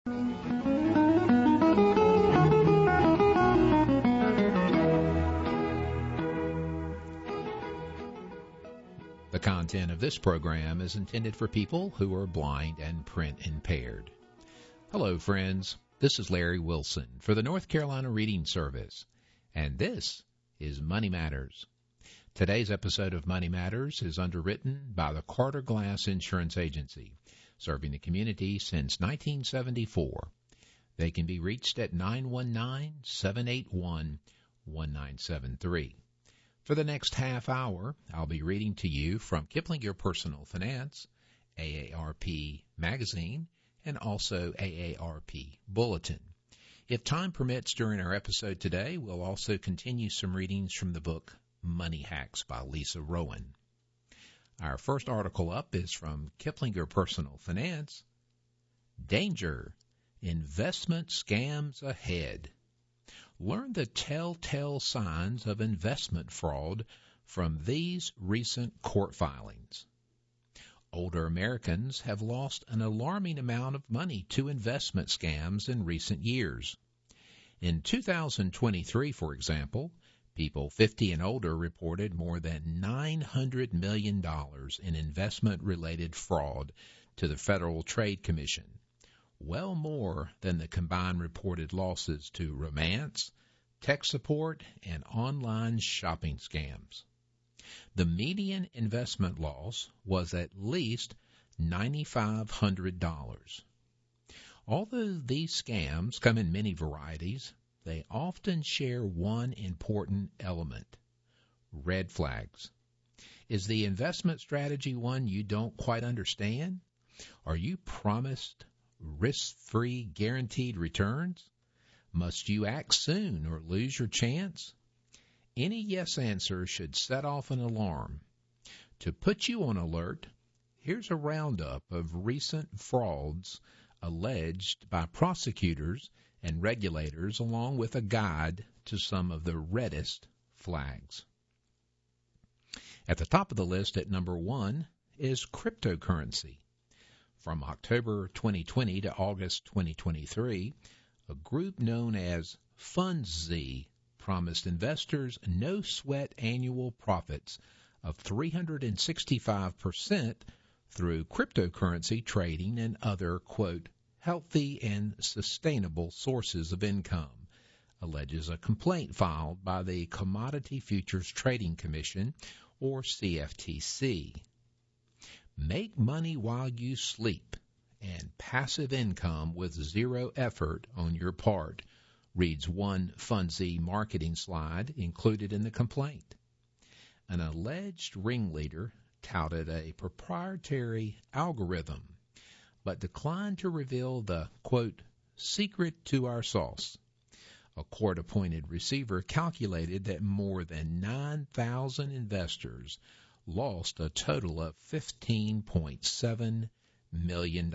The content of this program is intended for people who are blind and print impaired. Hello, friends. This is Larry Wilson for the North Carolina Reading Service, and this is Money Matters. Today's episode of Money Matters is underwritten by the Carter Glass Insurance Agency, serving the community since 1974. They can be reached at 919-781-1973. For the next half hour, I'll be reading to you from Kiplinger Personal Finance, AARP Magazine, and also AARP Bulletin. If time permits during our episode today, we'll also continue some readings from the book Money Hacks by Lisa Rowan. Our first article up is from Kiplinger Personal Finance, Danger, Investment Scams Ahead. Learn the telltale signs of investment fraud from these recent court filings. Older Americans have lost an alarming amount of money to investment scams in recent years. In 2023, for example, people 50 and older reported more than $900 million in investment-related fraud to the Federal Trade Commission, well more than the combined reported losses to romance, tech support, and online shopping scams. The median investment loss was at least $9,500. Although these scams come in many varieties, they often share one important element: red flags. Is the investment strategy one you don't quite understand? Are you promised risk-free guaranteed returns? Must you act soon or lose your chance? Any yes answer should set off an alarm. To put you on alert, here's a roundup of recent frauds alleged by prosecutors and regulators, along with a guide to some of the reddest flags. At the top of the list at number 1 is cryptocurrency. From October 2020 to August 2023, a group known as FundsZ promised investors no-sweat annual profits of 365% through cryptocurrency trading and other, quote, healthy and sustainable sources of income, alleges a complaint filed by the Commodity Futures Trading Commission, or CFTC. Make money while you sleep and passive income with zero effort on your part, reads one FundsZ marketing slide included in the complaint. An alleged ringleader touted a proprietary algorithm, but declined to reveal the, quote, secret to our sauce. A court-appointed receiver calculated that more than 9,000 investors lost a total of $15.7 million.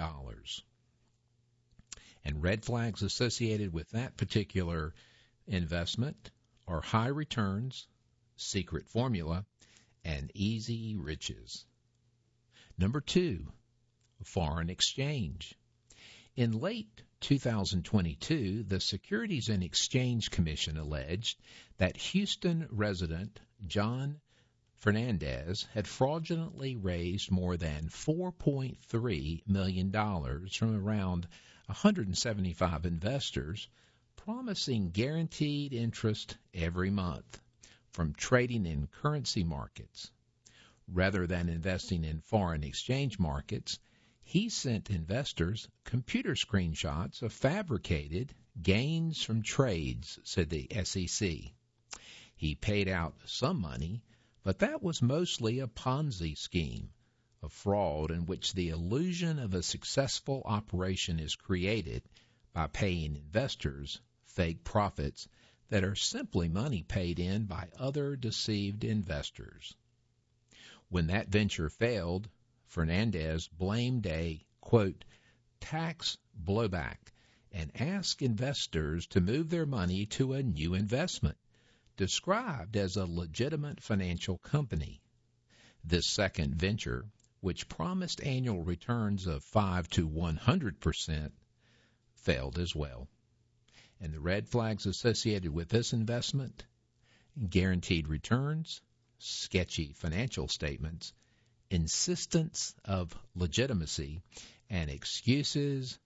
And red flags associated with that particular investment are high returns, secret formula, and easy riches. Number 2, foreign exchange. In late 2022, the Securities and Exchange Commission alleged that Houston resident John Fernandez had fraudulently raised more than $4.3 million from around 175 investors, promising guaranteed interest every month from trading in currency markets. Rather than investing in foreign exchange markets, he sent investors computer screenshots of fabricated gains from trades, said the SEC. He paid out some money, but that was mostly a Ponzi scheme, a fraud in which the illusion of a successful operation is created by paying investors fake profits that are simply money paid in by other deceived investors. When that venture failed, Fernandez blamed a, quote, tax blowback and asked investors to move their money to a new investment, described as a legitimate financial company. This second venture, which promised annual returns of 5 to 100%, failed as well. And the red flags associated with this investment: guaranteed returns, sketchy financial statements, insistence of legitimacy, and excuses.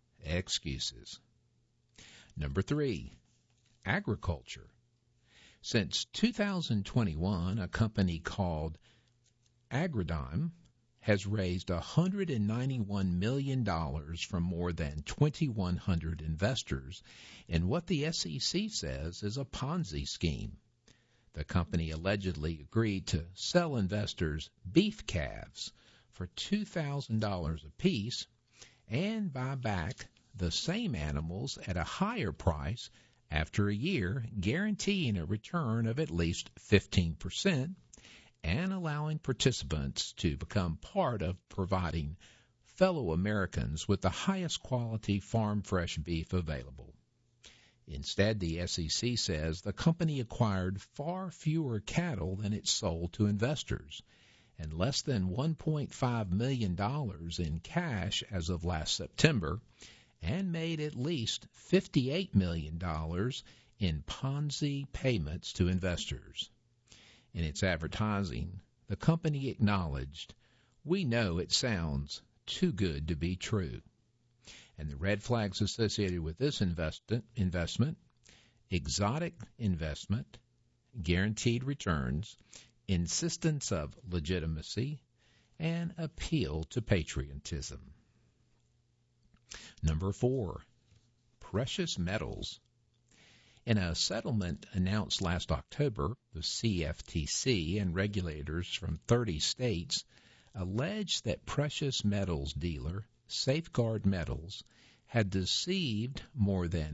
Number 3, agriculture. Since 2021, a company called Agridyne has raised $191 million from more than 2,100 investors in what the SEC says is a Ponzi scheme. The company allegedly agreed to sell investors beef calves for $2,000 apiece and buy back the same animals at a higher price after a year, guaranteeing a return of at least 15% and allowing participants to become part of providing fellow Americans with the highest quality farm fresh beef available. Instead, the SEC says the company acquired far fewer cattle than it sold to investors, and less than $1.5 million in cash as of last September, and made at least $58 million in Ponzi payments to investors. In its advertising, the company acknowledged, "We know it sounds too good to be true." And the red flags associated with this investment: exotic investment, guaranteed returns, insistence of legitimacy, and appeal to patriotism. Number 4, precious metals. In a settlement announced last October, the CFTC and regulators from 30 states alleged that precious metals dealer Safeguard Metals had deceived more than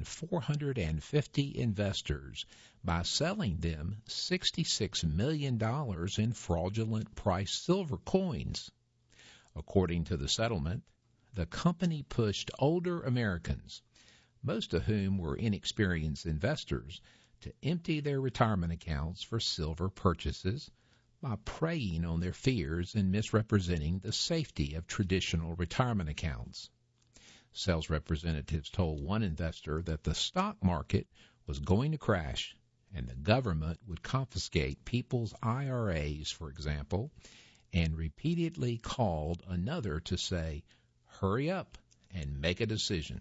450 investors by selling them $66 million in fraudulent priced silver coins. According to the settlement, the company pushed older Americans, most of whom were inexperienced investors, to empty their retirement accounts for silver purchases by preying on their fears and misrepresenting the safety of traditional retirement accounts. Sales representatives told one investor that the stock market was going to crash and the government would confiscate people's IRAs, for example, and repeatedly called another to say, "Hurry up and make a decision."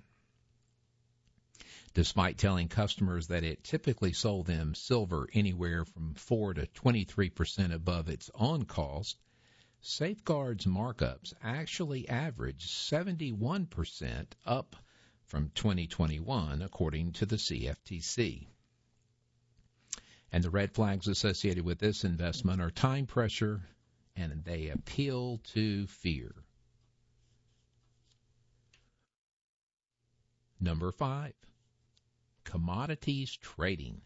Despite telling customers that it typically sold them silver anywhere from 4 to 23% above its on cost, Safeguard's markups actually averaged 71% up from 2021, according to the CFTC. And the red flags associated with this investment are time pressure, and they appeal to fear. Number 5, commodities trading.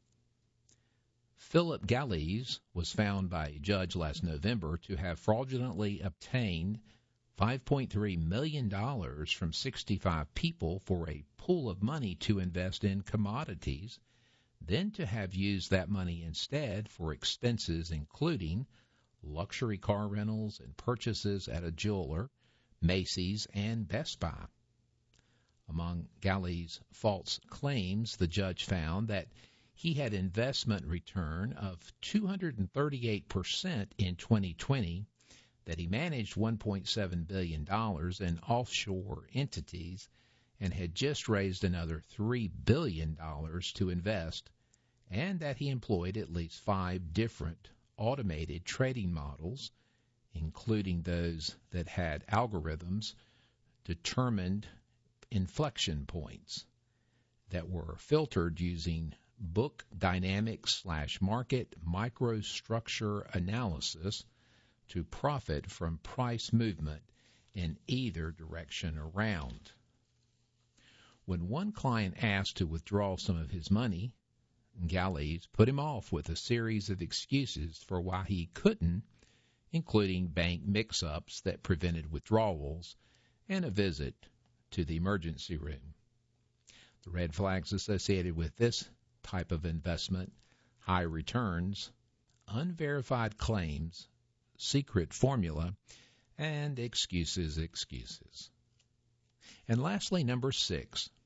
Philip Gallies was found by a judge last November to have fraudulently obtained $5.3 million from 65 people for a pool of money to invest in commodities, then to have used that money instead for expenses including luxury car rentals and purchases at a jeweler, Macy's, and Best Buy. Among Galli's false claims, the judge found that he had investment return of 238% in 2020, that he managed $1.7 billion in offshore entities and had just raised another $3 billion to invest, and that he employed at least 5 different automated trading models, including those that had algorithms determined inflection points that were filtered using book dynamics/market microstructure analysis to profit from price movement in either direction around. When one client asked to withdraw some of his money, Gallies put him off with a series of excuses for why he couldn't, including bank mix-ups that prevented withdrawals and a visit to the emergency room. The red flags associated with this type of investment: high returns, unverified claims, secret formula, and excuses. And lastly, number 6,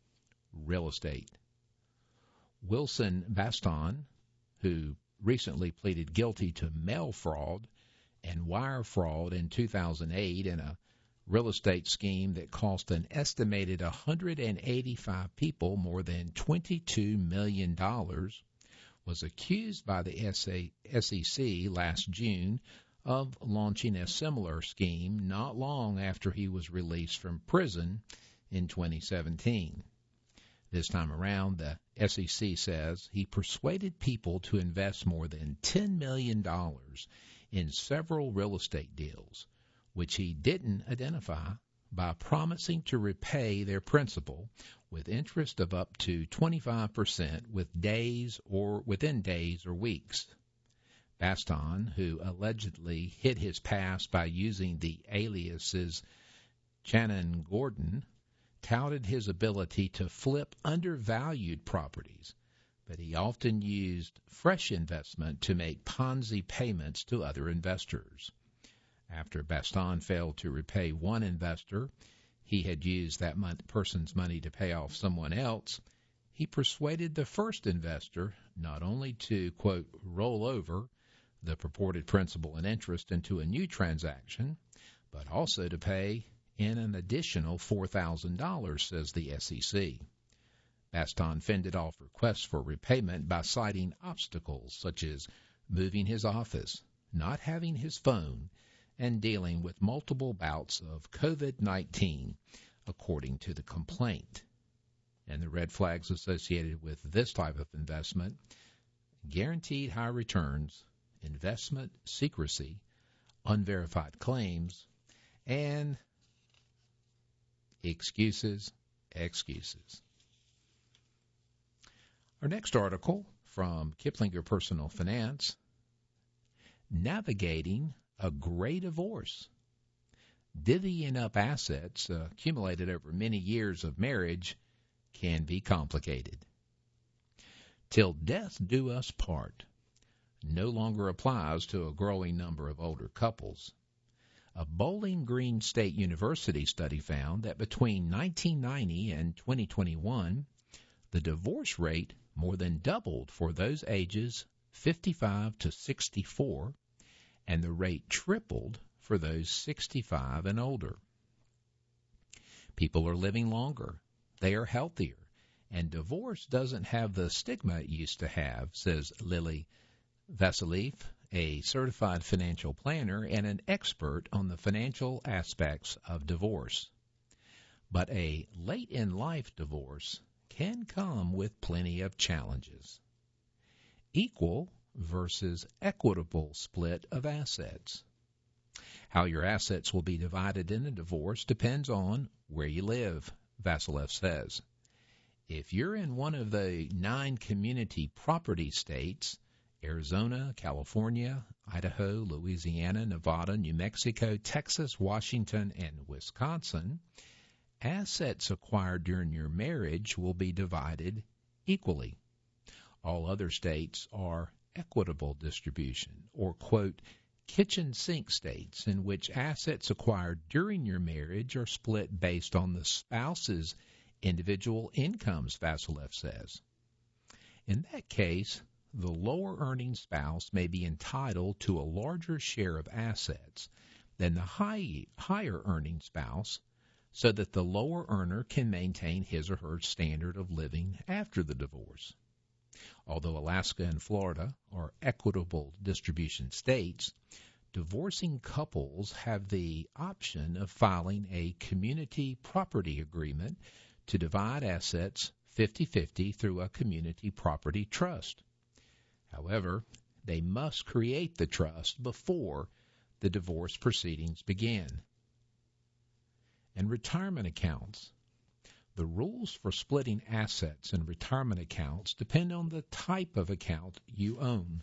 real estate. Wilson Baston, who recently pleaded guilty to mail fraud and wire fraud in 2008 in a real estate scheme that cost an estimated 185 people more than $22 million, was accused by the SEC last June of launching a similar scheme not long after he was released from prison in 2017. This time around, the SEC says he persuaded people to invest more than $10 million in several real estate deals, which he didn't identify, by promising to repay their principal with interest of up to 25% within days or weeks. Baston, who allegedly hid his past by using the aliases Shannon Gordon, touted his ability to flip undervalued properties, but he often used fresh investment to make Ponzi payments to other investors. After Baston failed to repay one investor, he had used that person's money to pay off someone else. He persuaded the first investor not only to, quote, roll over the purported principal and interest into a new transaction, but also to pay in an additional $4,000, says the SEC. Baston fended off requests for repayment by citing obstacles such as moving his office, not having his phone, and dealing with multiple bouts of COVID-19, according to the complaint. And the red flags associated with this type of investment: guaranteed high returns, investment secrecy, unverified claims, and excuses. Our next article from Kiplinger Personal Finance: Navigating a Gray Divorce. Divvying up assets accumulated over many years of marriage can be complicated. Till death do us part no longer applies to a growing number of older couples. A Bowling Green State University study found that between 1990 and 2021, the divorce rate more than doubled for those ages 55 to 64, and the rate tripled for those 65 and older. People are living longer, they are healthier, and divorce doesn't have the stigma it used to have, says Lily Vasiliev, a certified financial planner and an expert on the financial aspects of divorce. But a late-in-life divorce can come with plenty of challenges. Equal versus equitable split of assets. How your assets will be divided in a divorce depends on where you live, Vasiliev says. If you're in one of the 9 community property states, Arizona, California, Idaho, Louisiana, Nevada, New Mexico, Texas, Washington, and Wisconsin, assets acquired during your marriage will be divided equally. All other states are equitable distribution, or, quote, kitchen sink states, in which assets acquired during your marriage are split based on the spouse's individual incomes, Vasiliev says. In that case, the lower earning spouse may be entitled to a larger share of assets than the higher earning spouse, so that the lower earner can maintain his or her standard of living after the divorce. Although Alaska and Florida are equitable distribution states, divorcing couples have the option of filing a community property agreement to divide assets 50-50 through a community property trust. However, they must create the trust before the divorce proceedings begin. And retirement accounts. The rules for splitting assets in retirement accounts depend on the type of account you own.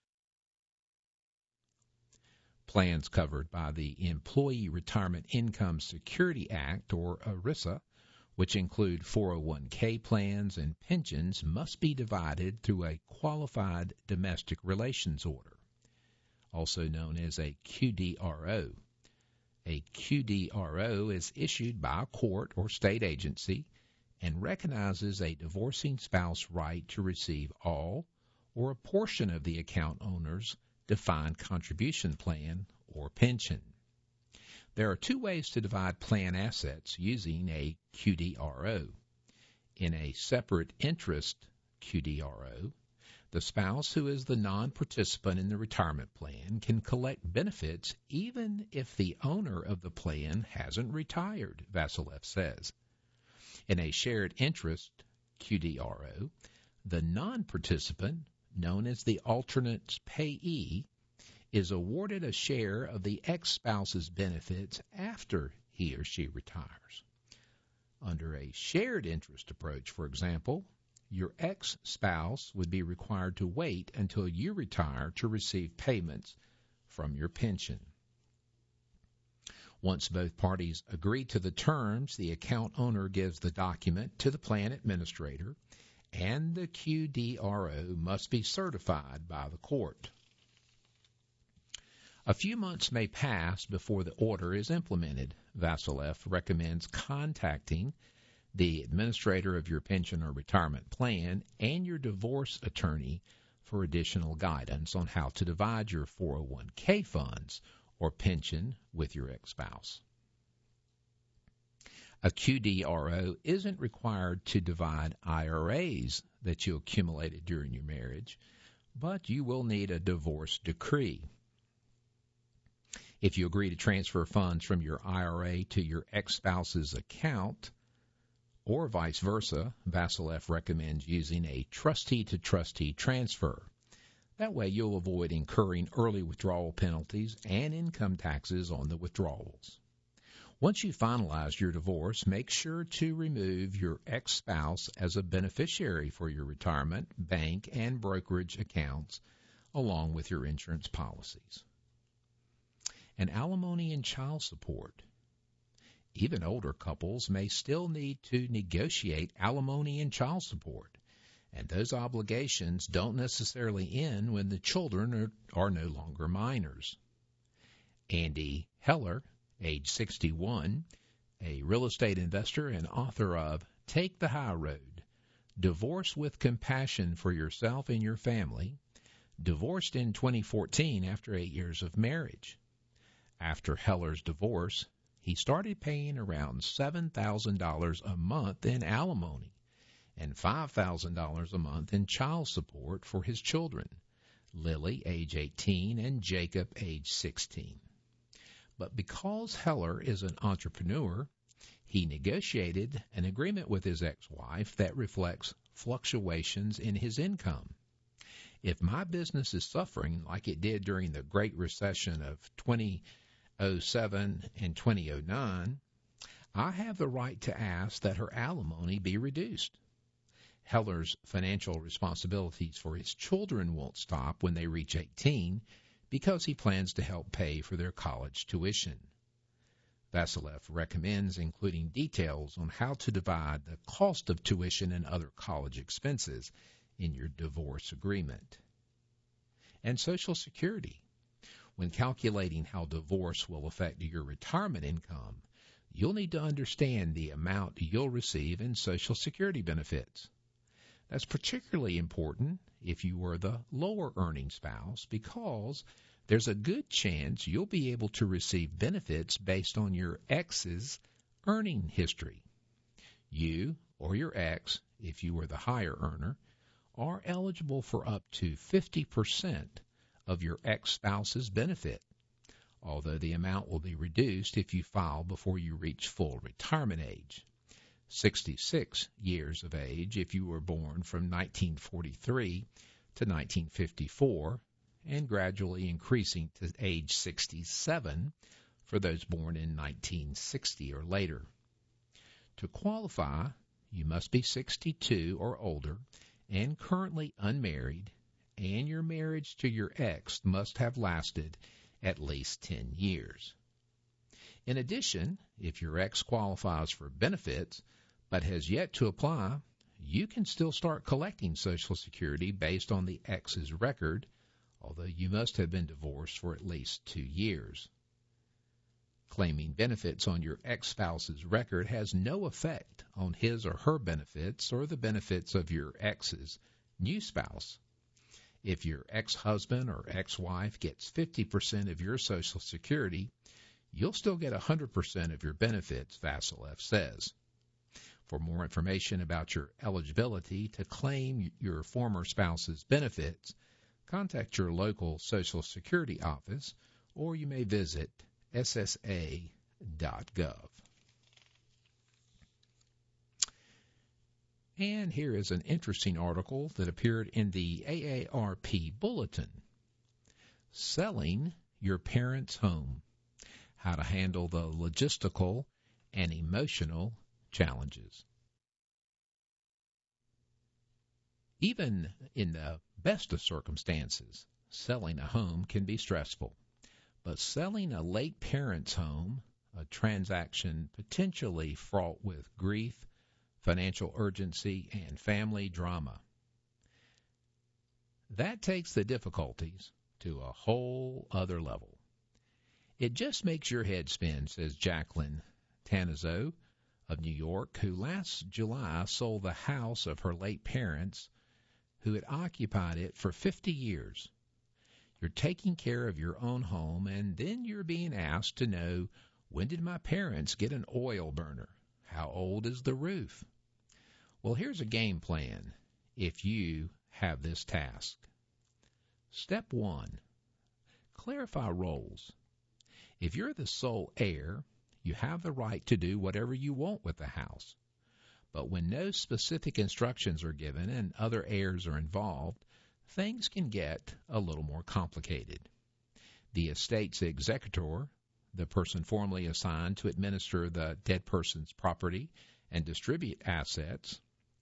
Plans covered by the Employee Retirement Income Security Act, or ERISA, which include 401k plans and pensions, must be divided through a qualified domestic relations order, also known as a QDRO. A QDRO is issued by a court or state agency and recognizes a divorcing spouse's right to receive all or a portion of the account owner's defined contribution plan or pension. There are two ways to divide plan assets using a QDRO. In a separate interest QDRO, the spouse who is the non-participant in the retirement plan can collect benefits even if the owner of the plan hasn't retired, Vasileff says. In a shared interest QDRO, the non-participant, known as the alternate payee, is awarded a share of the ex-spouse's benefits after he or she retires. Under a shared interest approach, for example, your ex-spouse would be required to wait until you retire to receive payments from your pension. Once both parties agree to the terms, the account owner gives the document to the plan administrator, and the QDRO must be certified by the court. A few months may pass before the order is implemented. Vasileff recommends contacting the administrator of your pension or retirement plan and your divorce attorney for additional guidance on how to divide your 401k funds or pension with your ex-spouse. A QDRO isn't required to divide IRAs that you accumulated during your marriage, but you will need a divorce decree. If you agree to transfer funds from your IRA to your ex-spouse's account, or vice versa, Vasileff recommends using a trustee-to-trustee transfer. That way you'll avoid incurring early withdrawal penalties and income taxes on the withdrawals. Once you finalize your divorce, make sure to remove your ex-spouse as a beneficiary for your retirement, bank, and brokerage accounts, along with your insurance policies. And alimony and child support. Even older couples may still need to negotiate alimony and child support, and those obligations don't necessarily end when the children are no longer minors. Andy Heller, age 61, a real estate investor and author of Take the High Road, Divorce with Compassion for Yourself and Your Family, divorced in 2014 after 8 years of marriage. After Heller's divorce, he started paying around $7,000 a month in alimony and $5,000 a month in child support for his children, Lily, age 18, and Jacob, age 16. But because Heller is an entrepreneur, he negotiated an agreement with his ex-wife that reflects fluctuations in his income. If my business is suffering like it did during the Great Recession of 2007 and 2009, I have the right to ask that her alimony be reduced. Heller's financial responsibilities for his children won't stop when they reach 18 because he plans to help pay for their college tuition. Vasileff recommends including details on how to divide the cost of tuition and other college expenses in your divorce agreement. And Social Security. When calculating how divorce will affect your retirement income, you'll need to understand the amount you'll receive in Social Security benefits. That's particularly important if you are the lower earning spouse because there's a good chance you'll be able to receive benefits based on your ex's earning history. You or your ex, if you were the higher earner, are eligible for up to 50% of your ex-spouse's benefit, although the amount will be reduced if you file before you reach full retirement age. 66 years of age if you were born from 1943 to 1954, and gradually increasing to age 67 for those born in 1960 or later. To qualify, you must be 62 or older and currently unmarried, and your marriage to your ex must have lasted at least 10 years. In addition, if your ex qualifies for benefits but has yet to apply, you can still start collecting Social Security based on the ex's record, although you must have been divorced for at least 2 years. Claiming benefits on your ex-spouse's record has no effect on his or her benefits or the benefits of your ex's new spouse. If your ex-husband or ex-wife gets 50% of your Social Security, you'll still get 100% of your benefits, Vasilev says. For more information about your eligibility to claim your former spouse's benefits, contact your local Social Security office, or you may visit ssa.gov. And here is an interesting article that appeared in the AARP Bulletin. Selling Your Parents' Home: How to Handle the Logistical and Emotional Challenges. Even in the best of circumstances, selling a home can be stressful. But selling a late parent's home, a transaction potentially fraught with grief, financial urgency, and family drama, that takes the difficulties to a whole other level. It just makes your head spin, says Jacqueline Tanizzo of New York, who last July sold the house of her late parents who had occupied it for 50 years. You're taking care of your own home, and then you're being asked to know, when did my parents get an oil burner? How old is the roof? Well, here's a game plan if you have this task. Step 1, clarify roles. If you're the sole heir, you have the right to do whatever you want with the house. But when no specific instructions are given and other heirs are involved, things can get a little more complicated. The estate's executor, the person formally assigned to administer the dead person's property and distribute assets,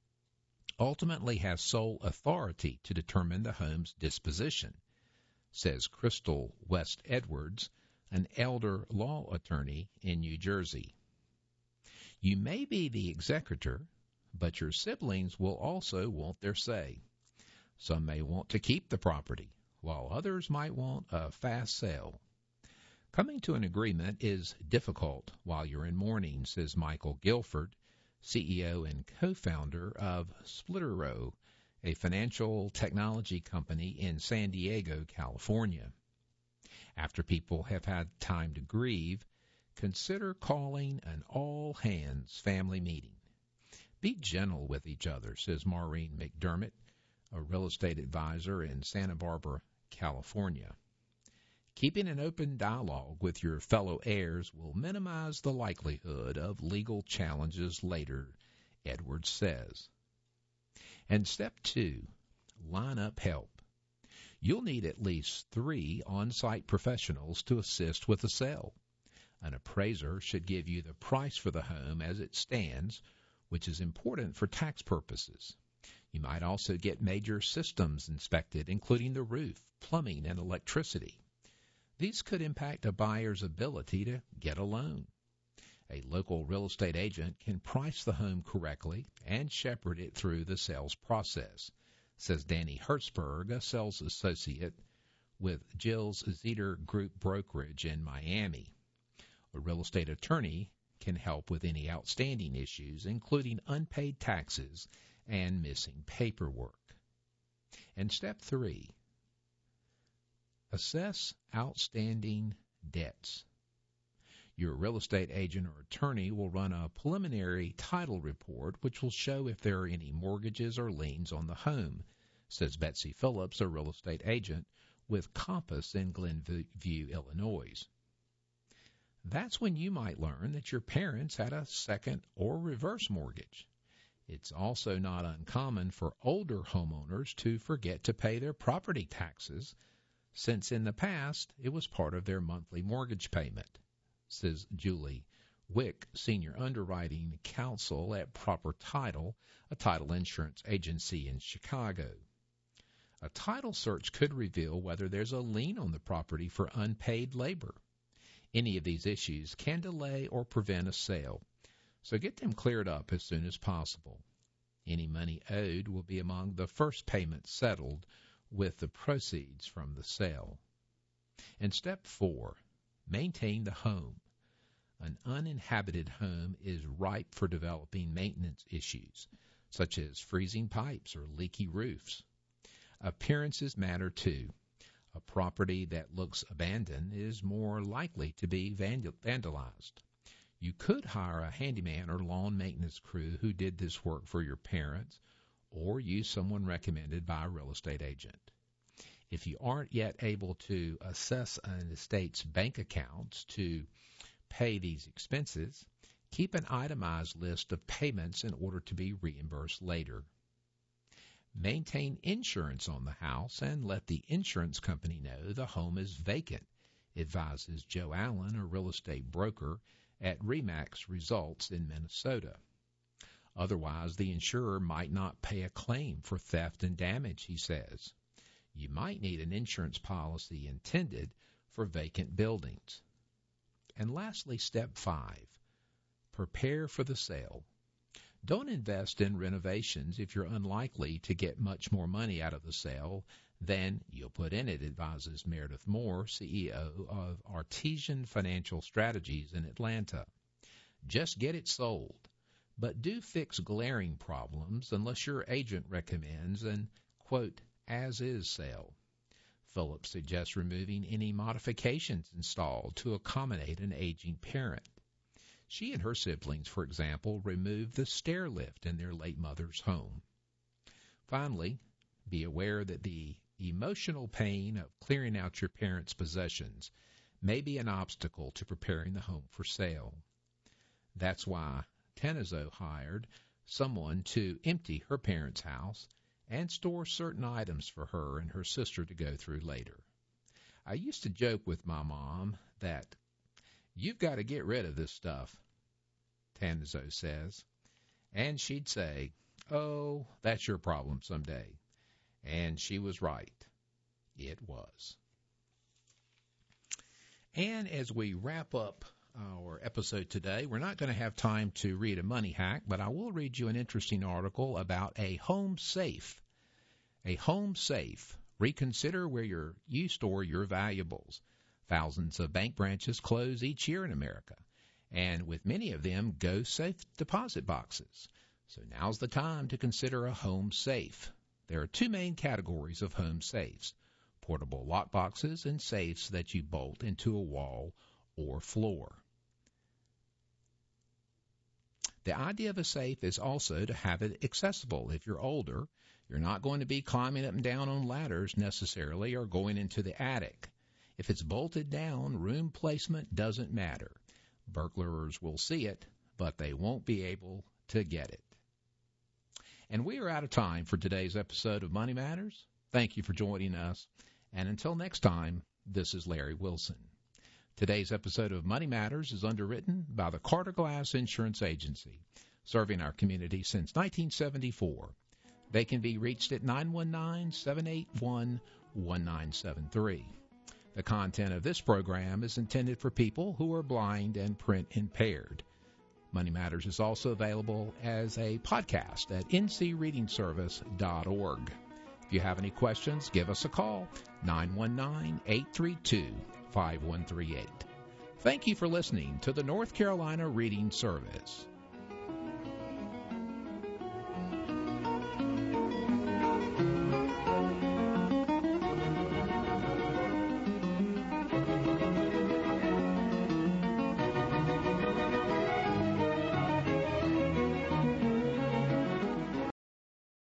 ultimately has sole authority to determine the home's disposition, says Crystal West Edwards, an elder law attorney in New Jersey. You may be the executor, but your siblings will also want their say. Some may want to keep the property, while others might want a fast sale. Coming to an agreement is difficult while you're in mourning, says Michael Guilford, CEO and co-founder of Splittero, a financial technology company in San Diego, California. After people have had time to grieve, consider calling an all-hands family meeting. Be gentle with each other, says Maureen McDermott, a real estate advisor in Santa Barbara, California. Keeping an open dialogue with your fellow heirs will minimize the likelihood of legal challenges later, Edwards says. And step 2, line up help. You'll need at least 3 on-site professionals to assist with the sale. An appraiser should give you the price for the home as it stands, which is important for tax purposes. You might also get major systems inspected, including the roof, plumbing, and electricity. These could impact a buyer's ability to get a loan. A local real estate agent can price the home correctly and shepherd it through the sales process, says Danny Hertzberg, a sales associate with Jill's Zeter Group Brokerage in Miami. A real estate attorney can help with any outstanding issues, including unpaid taxes and missing paperwork. And step 3, assess outstanding debts. Your real estate agent or attorney will run a preliminary title report which will show if there are any mortgages or liens on the home, says Betsy Phillips, a real estate agent with Compass in Glenview, Illinois. That's when you might learn that your parents had a second or reverse mortgage. It's also not uncommon for older homeowners to forget to pay their property taxes, since in the past it was part of their monthly mortgage payment, says Julie Wick, Senior Underwriting Counsel at Proper Title, a title insurance agency in Chicago. A title search could reveal whether there's a lien on the property for unpaid labor. Any of these issues can delay or prevent a sale, so get them cleared up as soon as possible. Any money owed will be among the first payments settled with the proceeds from the sale. And step 4, maintain the home. An uninhabited home is ripe for developing maintenance issues, such as freezing pipes or leaky roofs. Appearances matter too. A property that looks abandoned is more likely to be vandalized. You could hire a handyman or lawn maintenance crew who did this work for your parents, or use someone recommended by a real estate agent. If you aren't yet able to assess an estate's bank accounts to pay these expenses, keep an itemized list of payments in order to be reimbursed later. Maintain insurance on the house and let the insurance company know the home is vacant, advises Joe Allen, a real estate broker at RE/MAX Results in Minnesota. Otherwise, the insurer might not pay a claim for theft and damage, he says. You might need an insurance policy intended for vacant buildings. And lastly, step 5, prepare for the sale. Don't invest in renovations if you're unlikely to get much more money out of the sale than you'll put in it, advises Meredith Moore, CEO of Artesian Financial Strategies in Atlanta. Just get it sold, but do fix glaring problems unless your agent recommends an, quote, as-is sale. Phillips suggests removing any modifications installed to accommodate an aging parent. She and her siblings, for example, removed the stair lift in their late mother's home. Finally, be aware that the emotional pain of clearing out your parents' possessions may be an obstacle to preparing the home for sale. That's why Tenezo hired someone to empty her parents' house and store certain items for her and her sister to go through later. I used to joke with my mom that you've got to get rid of this stuff, Tenezo says, and she'd say, oh, that's your problem someday. And she was right. It was. And as we wrap up our episode today, we're not going to have time to read a money hack, but I will read you an interesting article about a home safe. A home safe. Reconsider where you store your valuables. Thousands of bank branches close each year in America, and with many of them, ghost safe deposit boxes. So now's the time to consider a home safe. There are 2 main categories of home safes: portable lock boxes and safes that you bolt into a wall or floor. The idea of a safe is also to have it accessible. If you're older, you're not going to be climbing up and down on ladders necessarily or going into the attic. If it's bolted down, room placement doesn't matter. Burglars will see it, but they won't be able to get it. And we are out of time for today's episode of Money Matters. Thank you for joining us. And until next time, this is Larry Wilson. Today's episode of Money Matters is underwritten by the Carter Glass Insurance Agency, serving our community since 1974. They can be reached at 919-781-1973. The content of this program is intended for people who are blind and print impaired. Money Matters is also available as a podcast at ncreadingservice.org. If you have any questions, give us a call, 919-832-5138. Thank you for listening to the North Carolina Reading Service.